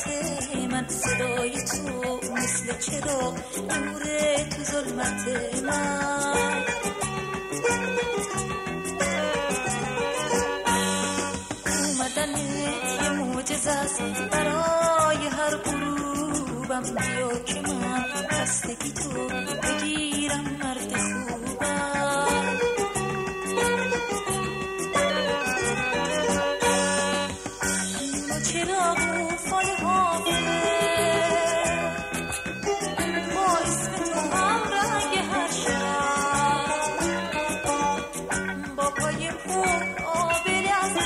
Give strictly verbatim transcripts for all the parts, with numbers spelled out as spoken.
خلوت من، صدای تو مثل چراغ نور تو ظلمت من. اومدن یه معجزه است برای هر غروبم، بیا که من خستگی تو بگیرم مرد خوبم. چراغ و فال حافظ با اسم تو هم رنگ هر شب، با پای پر آبی از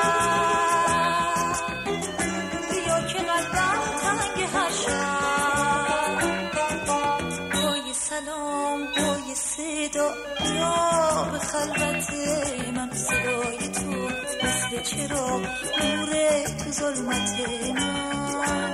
رفت، بیا که قلبم تنگ هر شب. با یه سلام با یه صدا بیا به خلوت من، صدای تو مثل چراغ نور تو ظلمت من.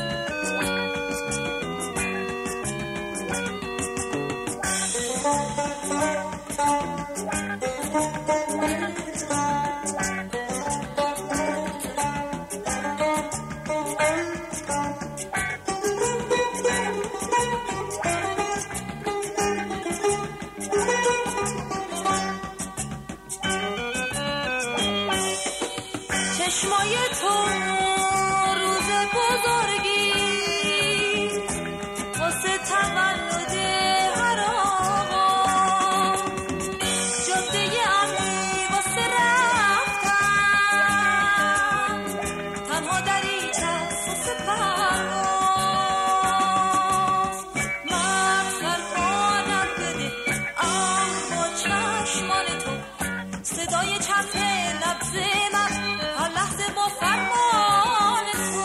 چشمای تو روز بزرگی واسه تولد هر آقا، جاده امنی واسه رفتن، تنها دریچه واسه پرواز. من سلطانم بده اما چشمان تو، صدای چرخ نبض من هر لحظه با فرمان تو.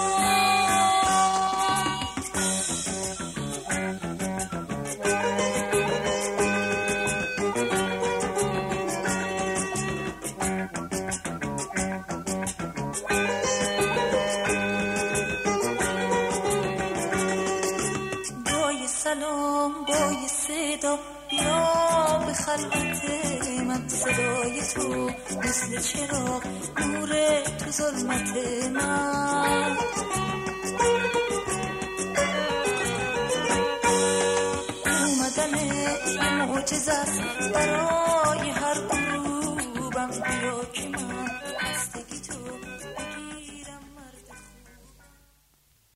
با یه سلام با یه صدا بیا به خلوت من، صدای تو مثل چراغ نور تو ظلمت من. اومدن یه معجزه است برای هر غروبم، بیا که من خستگی تو